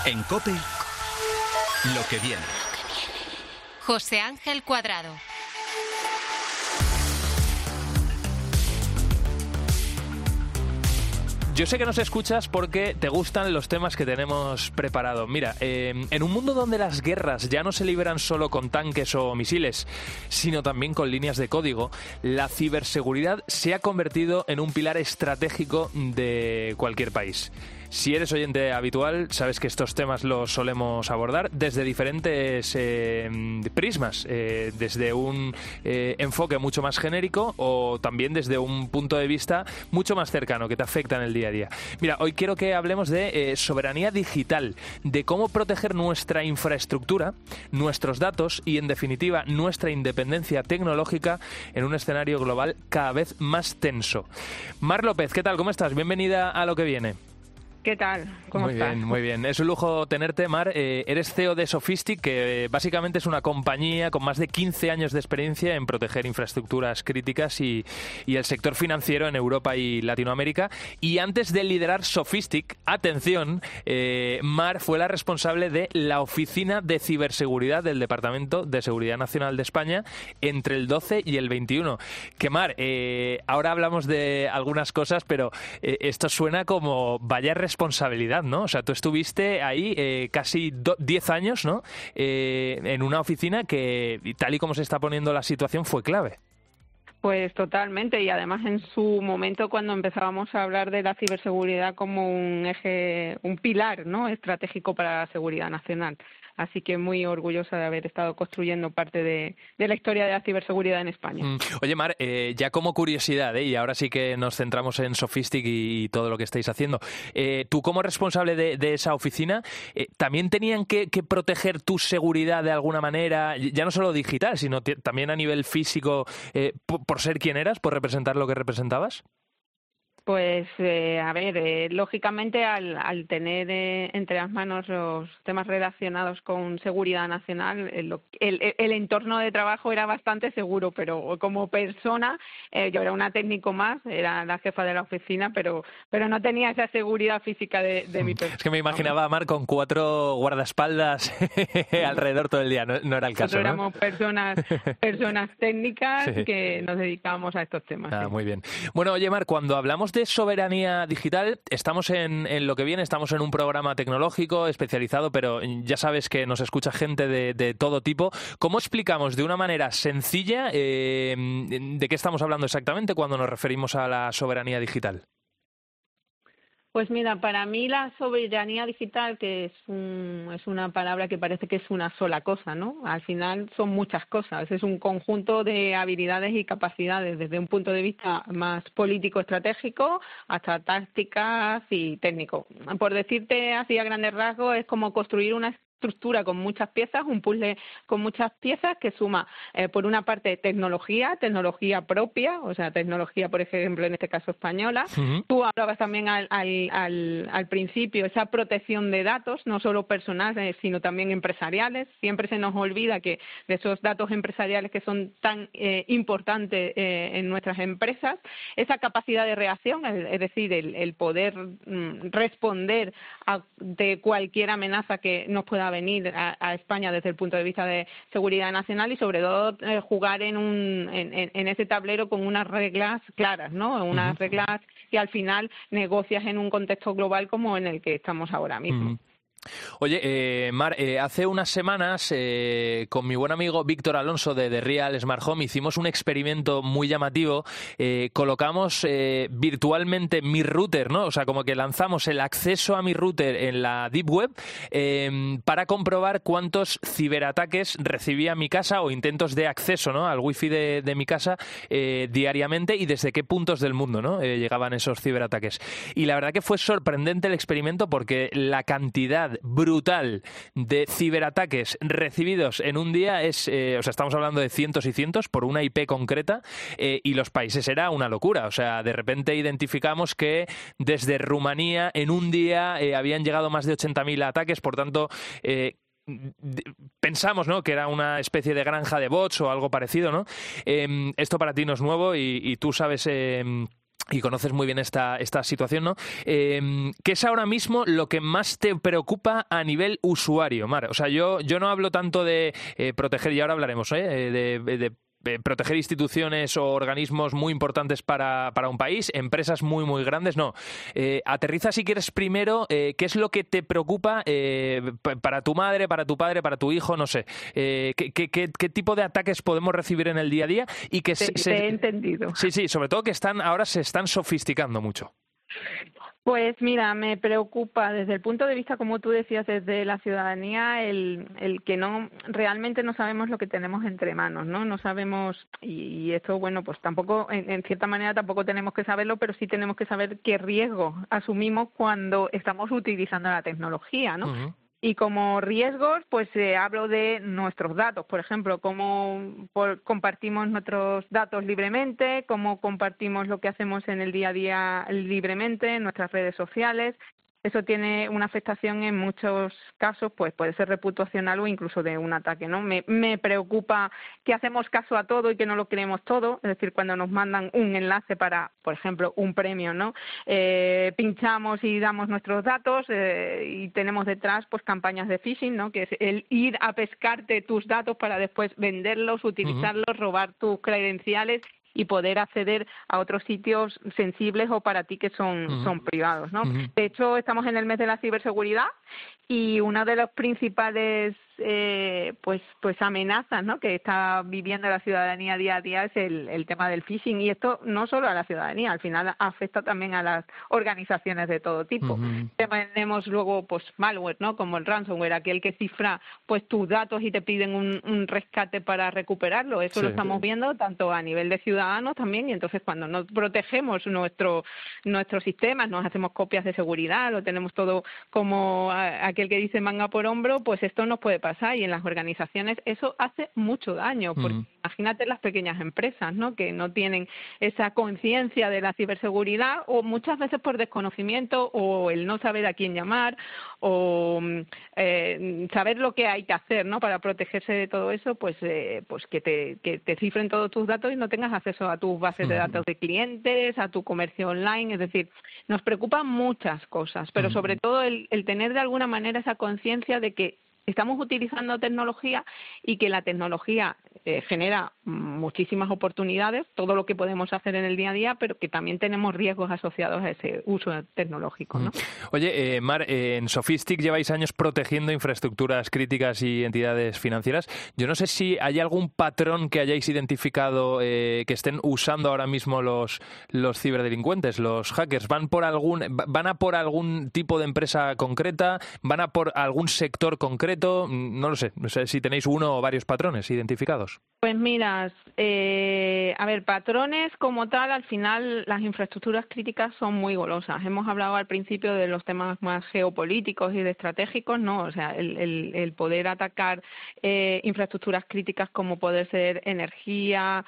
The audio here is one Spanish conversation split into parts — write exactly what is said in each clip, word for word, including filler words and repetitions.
En COPE, lo que viene. José Ángel Cuadrado. Yo sé que nos escuchas porque te gustan los temas que tenemos preparados. Mira, eh, en un mundo donde las guerras ya no se libran solo con tanques o misiles, sino también con líneas de código, la ciberseguridad se ha convertido en un pilar estratégico de cualquier país. Si eres oyente habitual, sabes que estos temas los solemos abordar desde diferentes eh, prismas, eh, desde un eh, enfoque mucho más genérico o también desde un punto de vista mucho más cercano que te afecta en el día a día. Mira, hoy quiero que hablemos de eh, soberanía digital, de cómo proteger nuestra infraestructura, nuestros datos y, en definitiva, nuestra independencia tecnológica en un escenario global cada vez más tenso. Mar López, ¿qué tal? ¿Cómo estás? Bienvenida a Lo que viene. ¿Qué tal? ¿Cómo muy estás? Muy bien, muy bien. Es un lujo tenerte, Mar. Eh, eres C E O de Sofistic, que eh, básicamente es una compañía con más de quince años de experiencia en proteger infraestructuras críticas y, y el sector financiero en Europa y Latinoamérica. Y antes de liderar Sofistic, atención, eh, Mar fue la responsable de la Oficina de Ciberseguridad del Departamento de Seguridad Nacional de España entre el doce y el veintiuno. Que Mar, eh, ahora hablamos de algunas cosas, pero eh, esto suena como vaya responsabilidad. responsabilidad, ¿no? O sea, tú estuviste ahí eh, casi diez años, ¿no? Eh, en una oficina que, tal y como se está poniendo la situación, fue clave. Pues totalmente, y además en su momento cuando empezábamos a hablar de la ciberseguridad como un eje, un pilar, ¿no?, estratégico para la seguridad nacional. Así que muy orgullosa de haber estado construyendo parte de, de la historia de la ciberseguridad en España. Mm. Oye, Mar, eh, ya como curiosidad, ¿eh? Y ahora sí que nos centramos en Sofistic y, y todo lo que estáis haciendo. Eh, tú como responsable de, de esa oficina, eh, ¿también tenían que, que proteger tu seguridad de alguna manera, ya no solo digital, sino t- también a nivel físico, eh, por, por ser quien eras, por representar lo que representabas? Pues, eh, a ver, eh, lógicamente al, al tener eh, entre las manos los temas relacionados con seguridad nacional, el, el, el entorno de trabajo era bastante seguro, pero como persona, eh, yo era una técnico más, era la jefa de la oficina, pero pero no tenía esa seguridad física de, de mi persona. Es que me imaginaba a Mar con cuatro guardaespaldas alrededor todo el día, no, no era el caso, Nosotros ¿no? éramos personas, personas técnicas Sí. que nos dedicábamos a estos temas. Ah, sí. muy bien. Bueno, oye, Mar, cuando hablamos de soberanía digital, estamos en, en lo que viene, estamos en un programa tecnológico especializado, pero ya sabes que nos escucha gente de, de todo tipo. ¿Cómo explicamos de una manera sencilla eh, de qué estamos hablando exactamente cuando nos referimos a la soberanía digital? Pues mira, para mí la soberanía digital, que es, un, es una palabra que parece que es una sola cosa, ¿no? Al final son muchas cosas, es un conjunto de habilidades y capacidades desde un punto de vista más político-estratégico hasta tácticas y técnico. Por decirte así a grandes rasgos, es como construir una estructura con muchas piezas, un puzzle con muchas piezas que suma, eh, por una parte, tecnología, tecnología propia, o sea, tecnología, por ejemplo, en este caso española. Uh-huh. Tú hablabas también al, al, al, al principio, esa protección de datos, no solo personales, sino también empresariales. Siempre se nos olvida que de esos datos empresariales que son tan eh, importantes eh, en nuestras empresas, esa capacidad de reacción, es, es decir, el, el poder mm, responder a, de cualquier amenaza que nos pueda venir a, a España desde el punto de vista de seguridad nacional y sobre todo eh, jugar en un en, en ese tablero con unas reglas claras, ¿no? Unas uh-huh. reglas que al final negocias en un contexto global como en el que estamos ahora mismo. Uh-huh. Oye, eh, Mar, eh, hace unas semanas eh, con mi buen amigo Víctor Alonso de The Real Smart Home hicimos un experimento muy llamativo. Eh, colocamos eh, virtualmente mi router, ¿no? O sea, como que lanzamos el acceso a mi router en la Deep Web eh, para comprobar cuántos ciberataques recibía mi casa o intentos de acceso, ¿no?, al wifi de, de mi casa eh, diariamente y desde qué puntos del mundo, ¿no?, eh, llegaban esos ciberataques. Y la verdad que fue sorprendente el experimento porque la cantidad brutal de ciberataques recibidos en un día es, eh, o sea, estamos hablando de cientos y cientos por una I P concreta eh, y los países era una locura. O sea, de repente identificamos que desde Rumanía en un día eh, habían llegado más de ochenta mil ataques, por tanto eh, pensamos, ¿no?, que era una especie de granja de bots o algo parecido, ¿no? Eh, esto para ti no es nuevo y, y tú sabes... Eh, y conoces muy bien esta, esta situación, ¿no? Eh, ¿Qué es ahora mismo lo que más te preocupa a nivel usuario, Mar? O sea, yo, yo no hablo tanto de eh, proteger, y ahora hablaremos, ¿eh? de, de, de proteger instituciones o organismos muy importantes para, para un país, empresas muy, muy grandes, no. Eh, aterriza, si quieres, primero, eh, ¿qué es lo que te preocupa eh, para tu madre, para tu padre, para tu hijo, no sé? Eh, ¿qué, qué, qué, ¿Qué tipo de ataques podemos recibir en el día a día? Y que te, se, te se, he entendido. Sí, sí, sobre todo que están ahora se están sofisticando mucho. Pues mira, me preocupa desde el punto de vista, como tú decías, desde la ciudadanía, el, el que no realmente no sabemos lo que tenemos entre manos, ¿no? No sabemos, y, y esto, bueno, pues tampoco, en, en cierta manera tampoco tenemos que saberlo, pero sí tenemos que saber qué riesgo asumimos cuando estamos utilizando la tecnología, ¿no? Uh-huh. Y como riesgos, pues eh, hablo de nuestros datos, por ejemplo, cómo por, compartimos nuestros datos libremente, cómo compartimos lo que hacemos en el día a día libremente en nuestras redes sociales. Eso tiene una afectación en muchos casos, pues puede ser reputacional o incluso de un ataque, ¿no? Me, me preocupa que hacemos caso a todo y que no lo creemos todo, es decir, cuando nos mandan un enlace para, por ejemplo, un premio, ¿no? Eh, pinchamos y damos nuestros datos eh, y tenemos detrás, pues, campañas de phishing, ¿no? Que es el ir a pescarte tus datos para después venderlos, utilizarlos, uh-huh. robar tus credenciales y poder acceder a otros sitios sensibles o para ti que son, uh-huh. son privados, ¿no? Uh-huh. De hecho, estamos en el mes de la ciberseguridad y una de las principales eh, pues pues amenazas, ¿no?, que está viviendo la ciudadanía día a día es el, el tema del phishing, y esto no solo a la ciudadanía, al final afecta también a las organizaciones de todo tipo. Uh-huh. Tenemos luego pues malware, ¿no?, como el ransomware, aquel que cifra pues tus datos y te piden un, un rescate para recuperarlo. Eso sí, lo estamos viendo tanto a nivel de ciudadanos también, y entonces cuando no protegemos nuestro nuestros sistemas, nos hacemos copias de seguridad, lo tenemos todo como a, aquel que dice manga por hombro, pues esto nos puede pasar, y en las organizaciones eso hace mucho daño, porque uh-huh. imagínate las pequeñas empresas, ¿no?, que no tienen esa conciencia de la ciberseguridad, o muchas veces por desconocimiento o el no saber a quién llamar, o eh, saber lo que hay que hacer, ¿no?, para protegerse de todo eso, pues eh, pues que te, que te cifren todos tus datos y no tengas acceso a tus bases uh-huh. de datos de clientes, a tu comercio online. Es decir, nos preocupan muchas cosas, pero uh-huh. sobre todo el, el tener de alguna manera esa conciencia de que estamos utilizando tecnología y que la tecnología eh, genera muchísimas oportunidades, todo lo que podemos hacer en el día a día, pero que también tenemos riesgos asociados a ese uso tecnológico, ¿no? Oye, eh, Mar, eh, en Sofistic lleváis años protegiendo infraestructuras críticas y entidades financieras. Yo no sé si hay algún patrón que hayáis identificado eh, que estén usando ahora mismo los, los ciberdelincuentes, los hackers. ¿Van por algún, van a por algún tipo de empresa concreta? ¿Van a por algún sector concreto? No lo sé, no sé si tenéis uno o varios patrones identificados. Pues mira, eh, a ver, patrones como tal, al final las infraestructuras críticas son muy golosas. Hemos hablado al principio de los temas más geopolíticos y de estratégicos, ¿no? O sea, el, el, el poder atacar eh, infraestructuras críticas como poder ser energía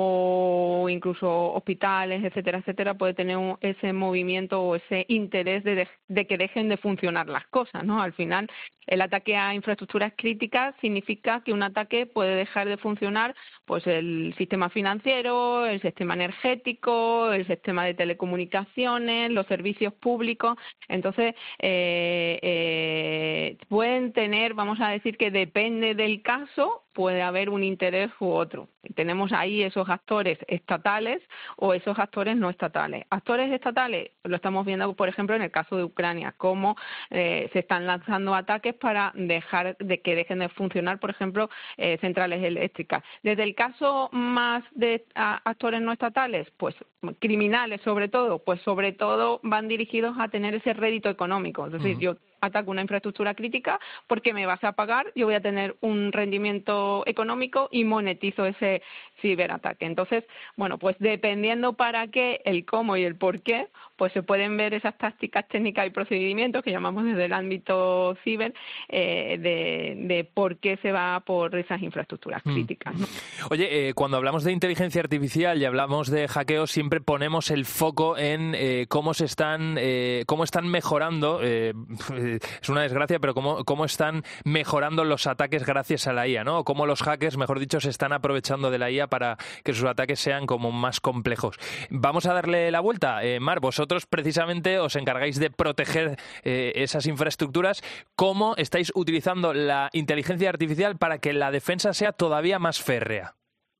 o incluso hospitales, etcétera, etcétera, puede tener un, ese movimiento o ese interés de, de, de que dejen de funcionar las cosas, ¿no? Al final, el ataque a infraestructuras críticas significa que un ataque puede dejar de funcionar pues el sistema financiero, el sistema energético, el sistema de telecomunicaciones, los servicios públicos. Entonces, eh, eh, pueden tener, vamos a decir que depende del caso, puede haber un interés u otro. Tenemos ahí esos actores estatales o esos actores no estatales. Actores estatales lo estamos viendo, por ejemplo, en el caso de Ucrania, cómo eh, se están lanzando ataques para dejar de que dejen de funcionar, por ejemplo, eh, centrales eléctricas. Desde el caso más de a, actores no estatales, pues criminales sobre todo, pues sobre todo van dirigidos a tener ese rédito económico. Es decir, uh-huh. yo ataco una infraestructura crítica porque me vas a pagar, yo voy a tener un rendimiento económico y monetizo ese ciberataque. Entonces, bueno, pues dependiendo para qué, el cómo y el por qué, pues se pueden ver esas tácticas técnicas y procedimientos que llamamos desde el ámbito ciber eh, de, de por qué se va por esas infraestructuras críticas, ¿no? Oye, eh, cuando hablamos de inteligencia artificial y hablamos de hackeo, siempre ponemos el foco en eh, cómo se están, eh, cómo están mejorando, eh, es una desgracia, pero cómo, cómo están mejorando los ataques gracias a la I A, ¿no? O cómo los hackers, mejor dicho, se están aprovechando de la I A para que sus ataques sean como más complejos. Vamos a darle la vuelta. Eh, Mar, vosotros precisamente os encargáis de proteger eh, esas infraestructuras. ¿Cómo estáis utilizando la inteligencia artificial para que la defensa sea todavía más férrea?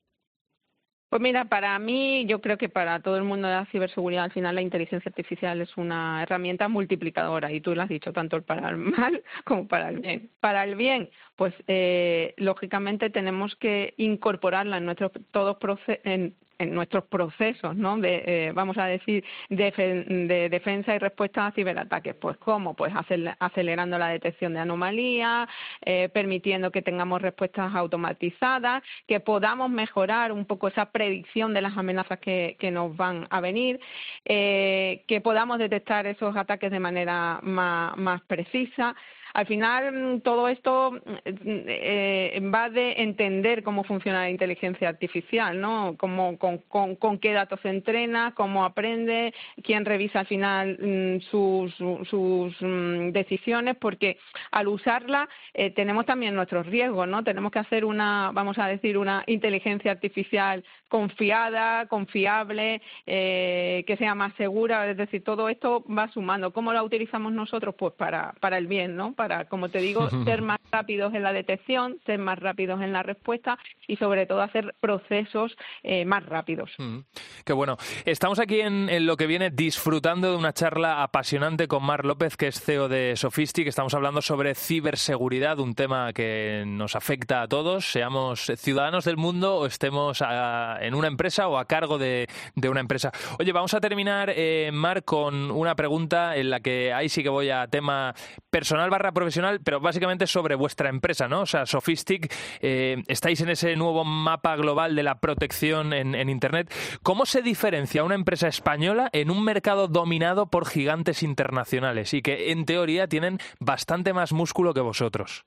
Pues mira, para mí, yo creo que para todo el mundo de la ciberseguridad, al final la inteligencia artificial es una herramienta multiplicadora, y tú lo has dicho, tanto para el mal como para el bien. Para el bien, pues eh, lógicamente tenemos que incorporarla en nuestros todos procesos, en, en nuestros procesos, ¿no? De, eh, vamos a decir, de, de defensa y respuesta a ciberataques. Pues ¿cómo? Pues acelerando la detección de anomalías, eh, permitiendo que tengamos respuestas automatizadas, que podamos mejorar un poco esa predicción de las amenazas que, que nos van a venir, eh, que podamos detectar esos ataques de manera más, más precisa. Al final, todo esto eh, va de entender cómo funciona la inteligencia artificial, ¿no? Cómo, con, con, con qué datos se entrena, cómo aprende, quién revisa al final mm, sus, sus mm, decisiones, porque al usarla eh, tenemos también nuestros riesgos, ¿no? Tenemos que hacer una, vamos a decir, una inteligencia artificial confiada, confiable, eh, que sea más segura. Es decir, todo esto va sumando. ¿Cómo la utilizamos nosotros? Pues para, para el bien, ¿no? Para, como te digo, ser más rápidos en la detección, ser más rápidos en la respuesta y, sobre todo, hacer procesos eh, más rápidos. Mm, qué bueno. Estamos aquí en, en Lo que viene disfrutando de una charla apasionante con Mar López, que es C E O de Sofistic. Estamos hablando sobre ciberseguridad, un tema que nos afecta a todos, seamos ciudadanos del mundo o estemos a, en una empresa o a cargo de, de una empresa. Oye, vamos a terminar, eh, Mar, con una pregunta en la que ahí sí que voy a tema personal barra profesional, pero básicamente sobre vuestra empresa, ¿no? O sea, Sofistic, eh, estáis en ese nuevo mapa global de la protección en, en Internet. ¿Cómo se diferencia una empresa española en un mercado dominado por gigantes internacionales y que, en teoría, tienen bastante más músculo que vosotros?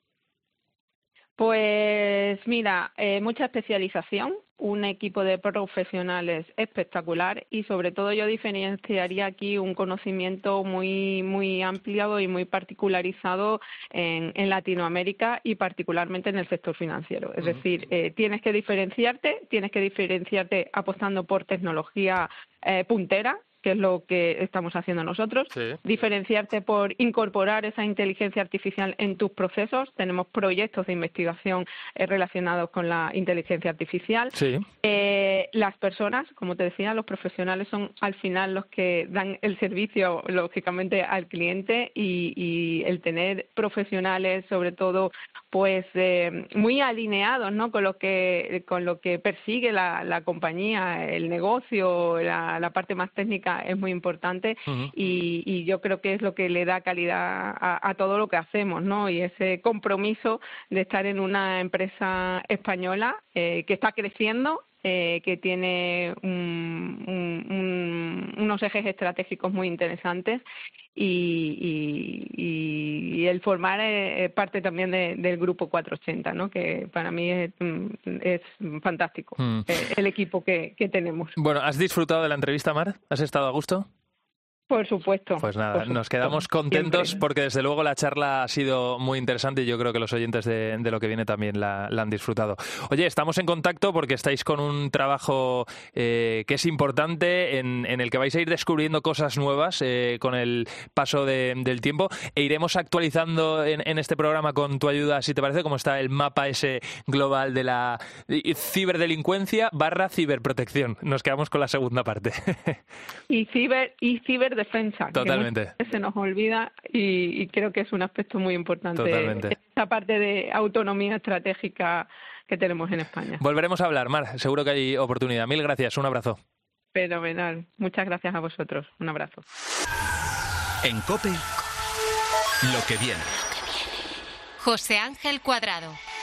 Pues mira, eh, mucha especialización, un equipo de profesionales espectacular y, sobre todo, yo diferenciaría aquí un conocimiento muy muy ampliado y muy particularizado en, en Latinoamérica y particularmente en el sector financiero. Es decir, eh, tienes que diferenciarte, tienes que diferenciarte apostando por tecnología eh, puntera, que es lo que estamos haciendo nosotros, sí. Diferenciarte por incorporar esa inteligencia artificial en tus procesos. Tenemos proyectos de investigación eh, relacionados con la inteligencia artificial. Sí. Eh, las personas, como te decía, los profesionales son al final los que dan el servicio, lógicamente, al cliente, y, y el tener profesionales, sobre todo, pues eh, muy alineados, ¿no?, con lo que con lo que persigue la, la compañía, el negocio, la, la parte más técnica, es muy importante. Uh-huh. y, y yo creo que es lo que le da calidad a, a todo lo que hacemos, ¿no? Y ese compromiso de estar en una empresa española eh, que está creciendo, eh, que tiene un, un, un, unos ejes estratégicos muy interesantes, y, y, y el formar eh, parte también de, del Grupo cuatrocientos ochenta, ¿no?, que para mí es, es fantástico, mm. eh, el equipo que, que tenemos. Bueno, ¿has disfrutado de la entrevista, Mar? ¿Has estado a gusto? Por supuesto. Pues nada, por supuesto. Nos quedamos contentos Siempre. Porque desde luego la charla ha sido muy interesante y yo creo que los oyentes de, de Lo que viene también la, la han disfrutado. Oye, estamos en contacto porque estáis con un trabajo eh, que es importante, en, en el que vais a ir descubriendo cosas nuevas eh, con el paso de, del tiempo, e iremos actualizando en, en este programa con tu ayuda, si te parece, cómo está el mapa ese global de la ciberdelincuencia barra ciberprotección. Nos quedamos con la segunda parte. Y ciber y ciber defensa. Totalmente. Que se nos olvida y, y creo que es un aspecto muy importante. Totalmente. Esta parte de autonomía estratégica que tenemos en España. Volveremos a hablar, Mar. Seguro que hay oportunidad. Mil gracias. Un abrazo. Fenomenal. Muchas gracias a vosotros. Un abrazo. En COPE, Lo que viene. José Ángel Cuadrado.